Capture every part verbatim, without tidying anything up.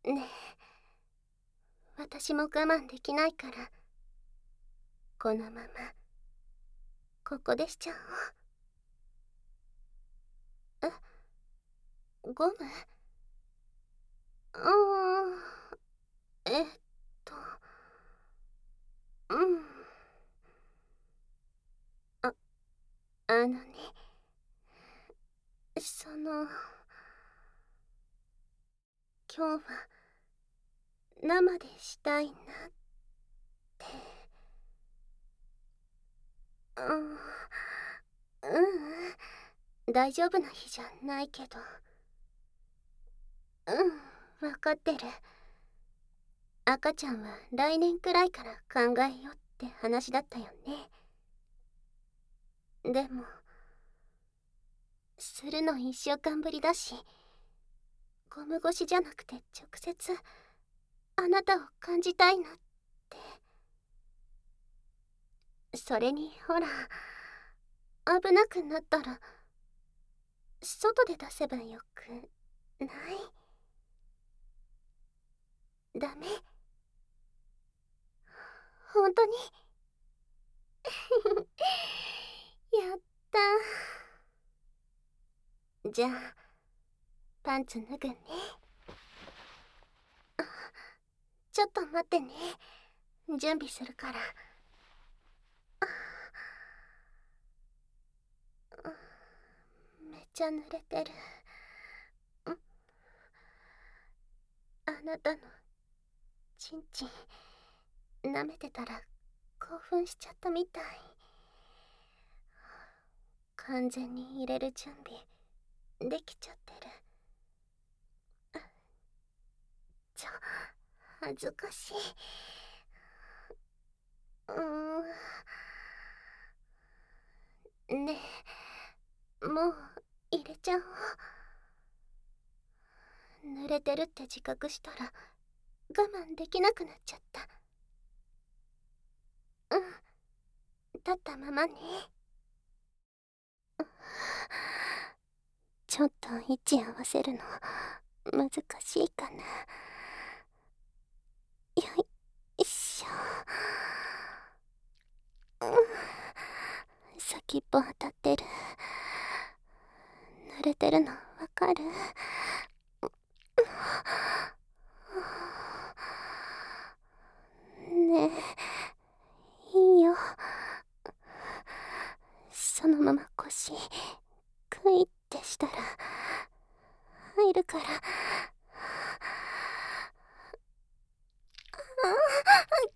ねえ、私も我慢できないから、このままここでしちゃおう。え、ゴム？うーん、えっと、うん。あ、あのね、その、今日は生でしたいなって。うん、ううん、大丈夫な日じゃないけど。うん、わかってる。赤ちゃんは来年くらいから考えようって話だったよね。でも、するの一週間ぶりだし、ゴム越しじゃなくて直接あなたを感じたいなって。それにほら、危なくなったら外で出せばよくない？ダメ？本当に？やった。じゃあパンツ脱ぐね。ちょっと待ってね、準備するから。めっちゃ濡れてる。あなたのチンチン舐めてたら興奮しちゃったみたい。完全に入れる準備できちゃってる。ちょ、恥ずかしい。うーん、ねえ、もう入れちゃおう。濡れてるって自覚したら我慢できなくなっちゃった。うん、立ったままね。ちょっと位置合わせるの難しいかな。よいしょ。うん、先っぽ当たってる。濡れてるのわかる？ねえ、いいよ。そのまま腰クイってしたら入るから。ああ、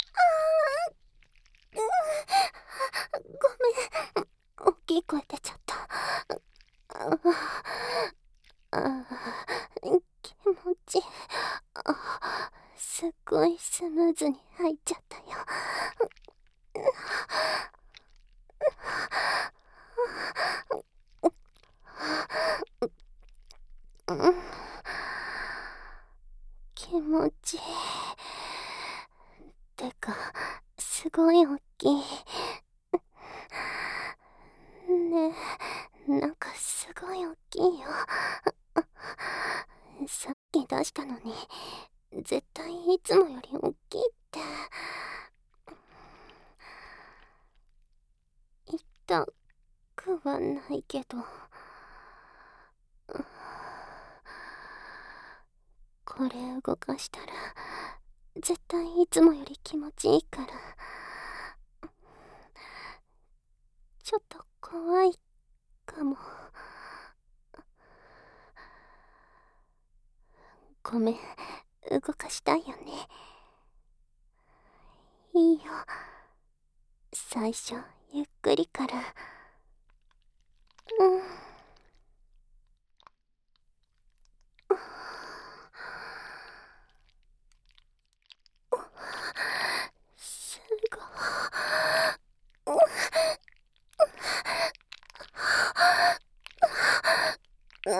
ごめん、大きい声出ちゃった。ああ、気持ち、あ、すっごいスムーズに入っちゃったよ。うん、気持ちいい。てか、すごい大きい。ねえ、なんかすごい大きいよ。さっき出したのに、絶対いつもより大きいって。痛くはないけど、これ動かしたら絶対いつもより気持ちいいから、ちょっと怖いかも。ごめん、動かしたいよね。いいよ、最初ゆっくりから。うん、すごい。うん、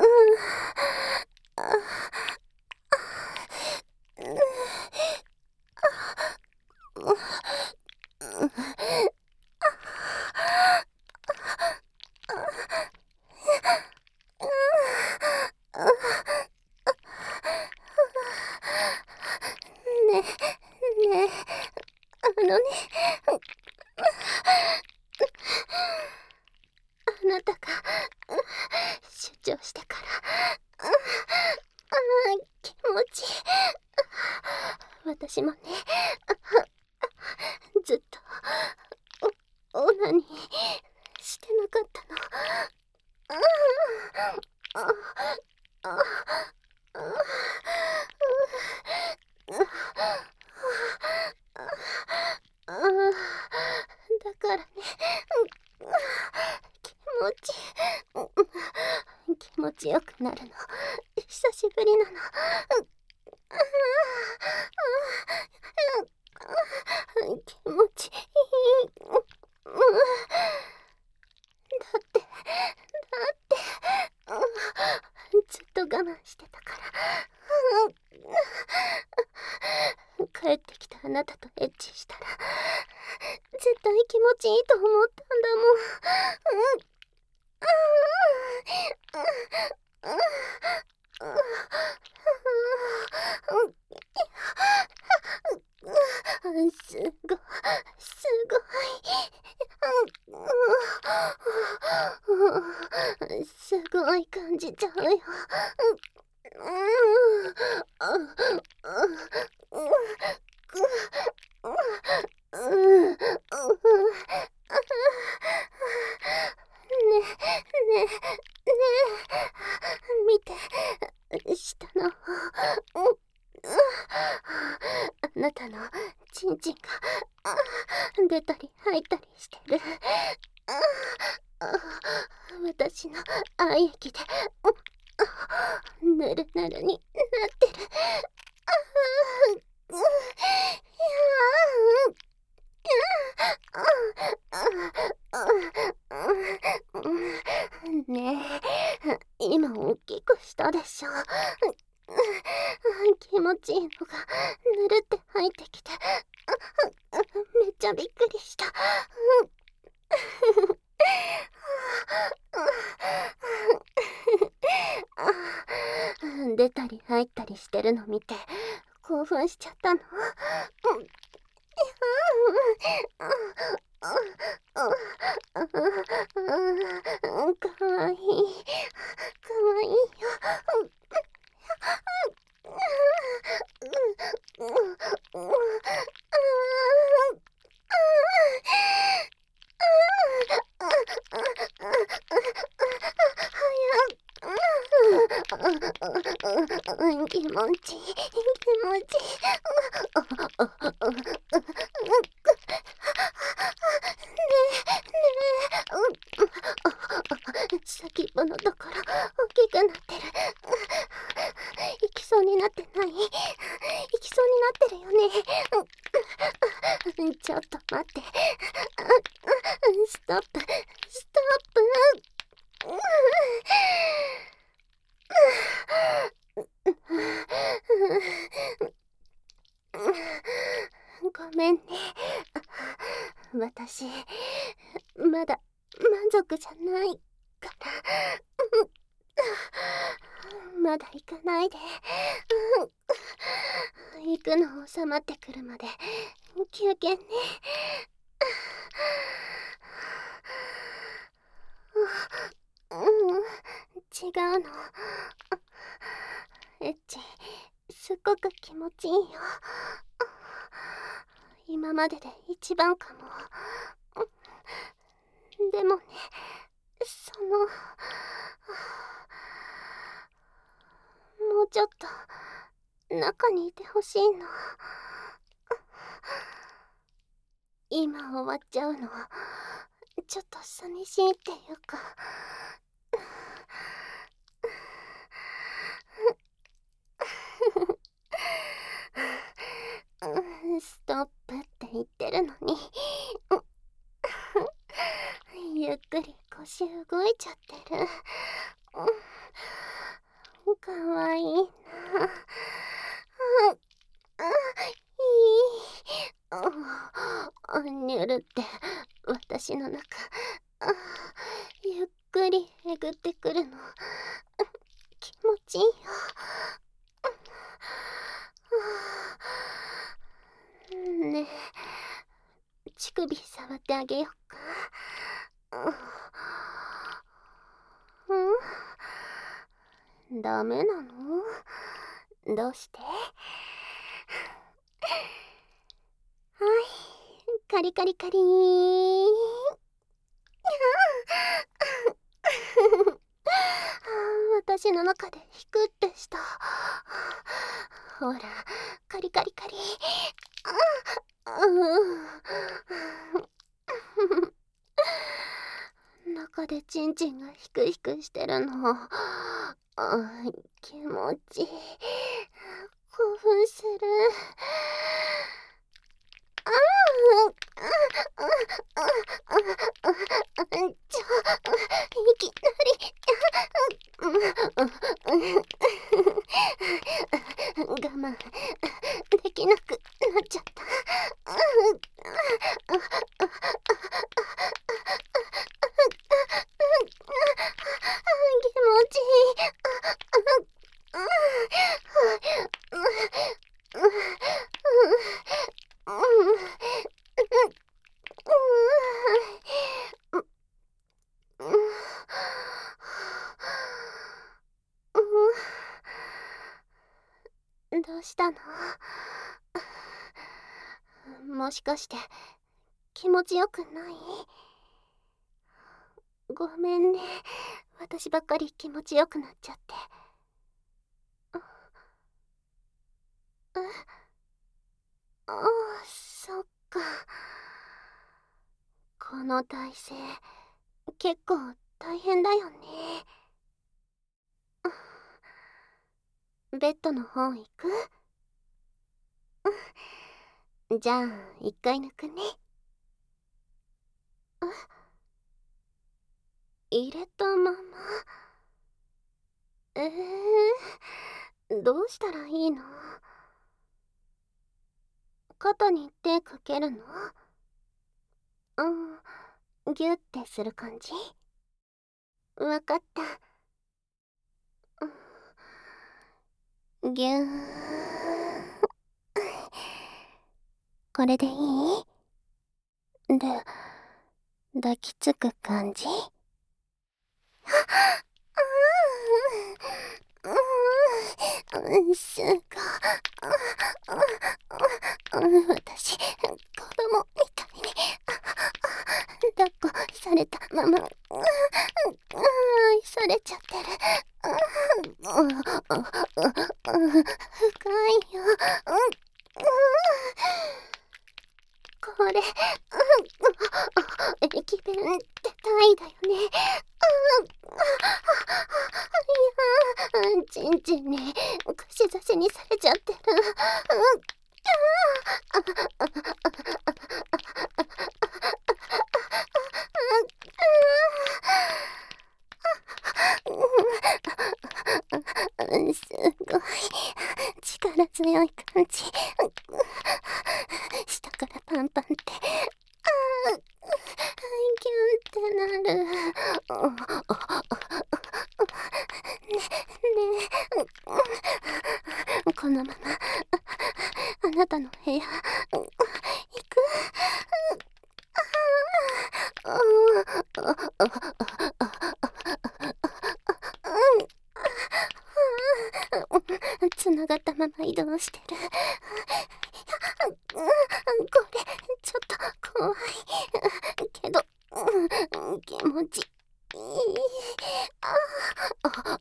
私もね、ずっとオオナニーしてなかったの。ああああああだからね、気持ち気持ちよくなるの久しぶりなの。気持ちいい。だってだってずっと我慢してたから。帰ってきたあなたとエッチしたら絶対気持ちいいと思ったんだもん。すごいすごいすごい感じちゃうよ。ねねね見て下のあなたのチンチンが出たり入ったりしてる。私の愛液でぬるぬるになってる。ねえ、今大きくしたでしょ。気持ちいいのがぬるって入ってきてめっちゃびっくりした。出たり入ったりしてるの見て興奮しちゃったの。かわいいかわいいよ。気持ちいい気持ちいい。先っぽのところ大きくなってる。行きそうになってない？行きそうになってるよね。ちょっと待って。ストップストップ。ごめんね。私まだ満足じゃないからまだ行かないで。行くの収まってくるまで休憩ね。うん、違うの。エッチすっごく気持ちいいよ。今までで一番かも。でもね、そのもうちょっと中にいてほしいの。今終わっちゃうのちょっと寂しいっていうか。ストップって言ってるのにゆっくり腰動いちゃってる。かわいいな。いいにゅるって私の中ゆっくりえぐってくるの気持ちいいよ。ねえ、乳首触ってあげよっか。うん、ダメなの？どうして？ カリカリカリーン。私の中でヒクってした。ほら、カリカリカリ。中でチンチンがヒクヒクしてるの。気持ちいい。興奮する。ちょ、いきなり我慢できなくなっちゃった。気持ちいい。どうしたの？もしかして気持ちよくない？ごめんね、私ばっかり気持ちよくなっちゃって。え、ああ、そっか。この体勢結構大変だよね。ベッドの方行く？じゃあ一回抜くね。入れたまま。えー、どうしたらいいの？肩に手かけるの？うん、ギュッてする感じ？わかった。ギューン。これでいい？で、抱きつく感じ？うん、すごい。私、子供みたいに抱っこされたまま、愛されちゃってる。深いよ。これ、駅弁ってタイだよね。いや、ちんちんに串刺しにされちゃってる。すごい力強い感じ。下からパンパンって、あー、ギュンってなる。ねねえ、このままあなたの部屋行く？つながったまま移動してる。これちょっと怖いけど気持ちいい。あ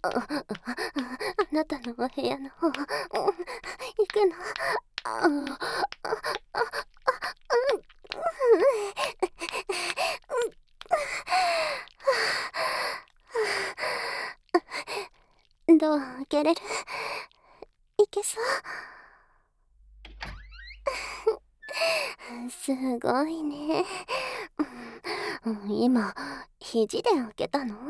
なたのお部屋の方行くの？ドア開けれる？いけそう？すごいね。今肘で開けたの？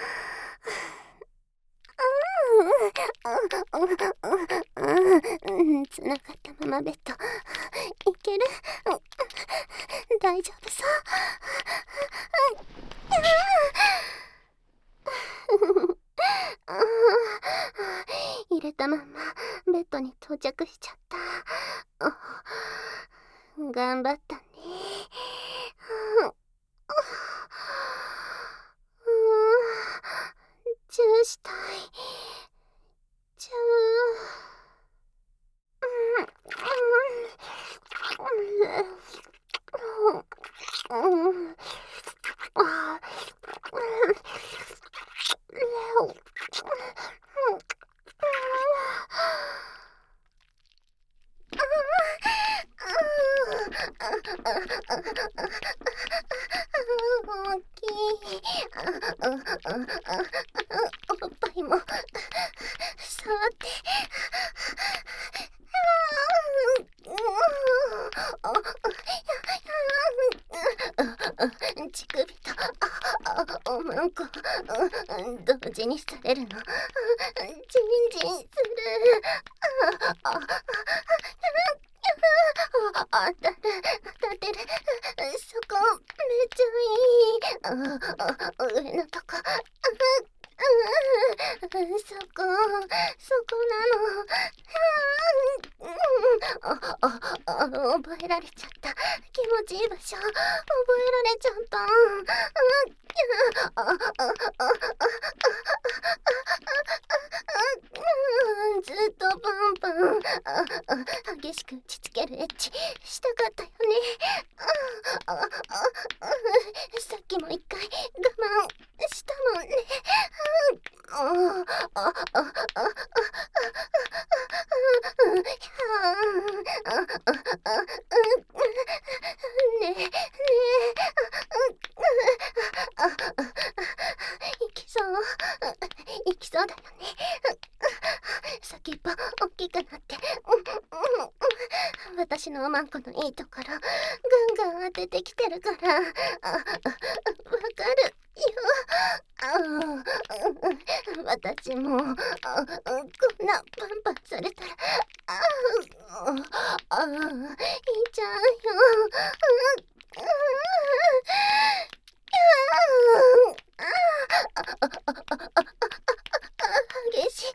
つながったままベッドいける？大丈夫そう？入れたままベッドに到着しちゃった。頑張ったね。チューしたい。チュー。 大きい。おっぱいも触って。乳首とおまんこ同時にされるのジンジンする。当たる当たってる。そこめっちゃいい。上のとこそこそこなの。あ覚えられちゃった。気持ちいい場所覚えられちゃった。ずっとパンパン激しく打ちつけるエッチしたかったよね。さっきも一回我慢したもんね。ねえねえいきそういきそうだよね。先っぽ大きくなって私のおまんこのいいところガンガン当ててきてるから。わかるよ。私もこんなパンパンされたらああいいじゃんよ。激しい。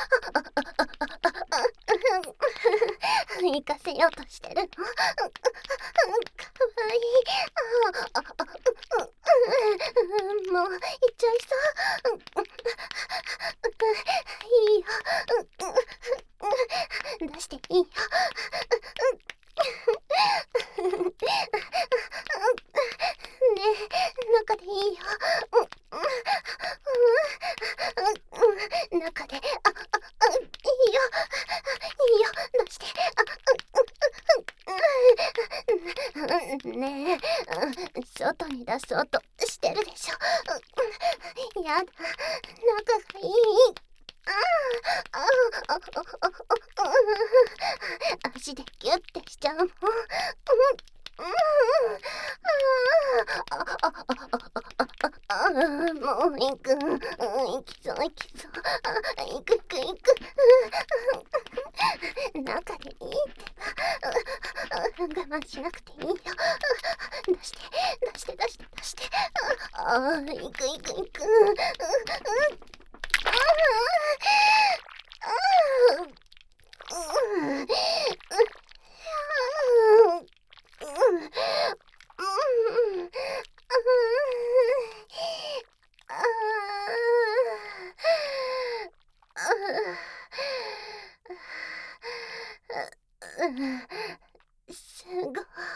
行かせようとしてるの。かわいい。もう行っちゃいそう。いいよ。出していいよ。ねえ中でいいよ。中でああいいよいいよ出して。ねえ外に出そうとしてるでしょ。やだ仲がいい。足でギュッてしちゃうもん。もう行く行きそう行きそう行く行く行く。中でいいってば。我慢しなくていいよ。出して出して出して出して。ああ行く行く行く。あすごい。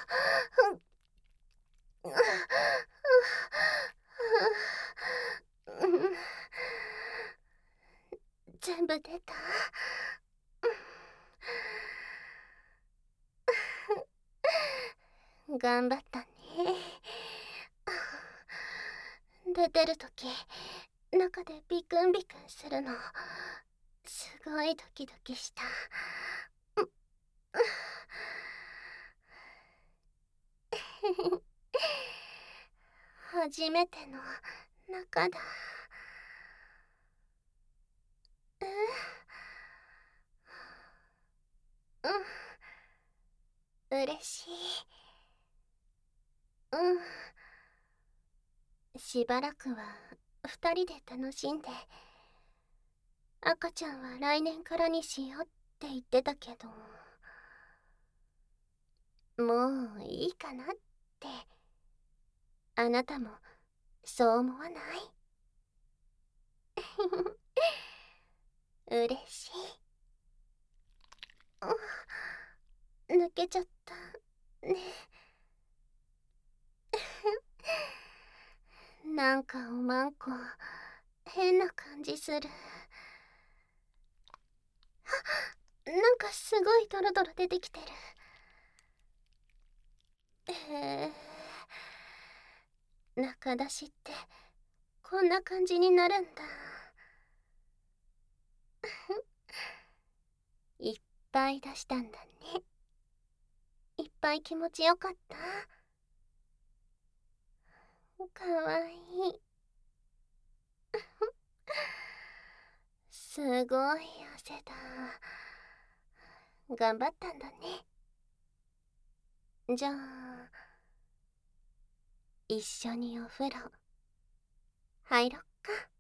全部出た。頑張ったね。出てるとき中でビクンビクンするのすごいドキドキした。初めての中だ。うん、嬉しい。うん。しばらくは二人で楽しんで、赤ちゃんは来年からにしようって言ってたけど、もういいかなって。あなたもそう思わない？嬉しい。抜けちゃったね。なんかおまんこ変な感じする。なんかすごいドロドロ出てきてる。えへえ、中出しってこんな感じになるんだ。いっぱい出したんだね。いっぱい気持ちよかった。かわいい。すごい汗だ。頑張ったんだね。じゃあ一緒にお風呂入ろっか。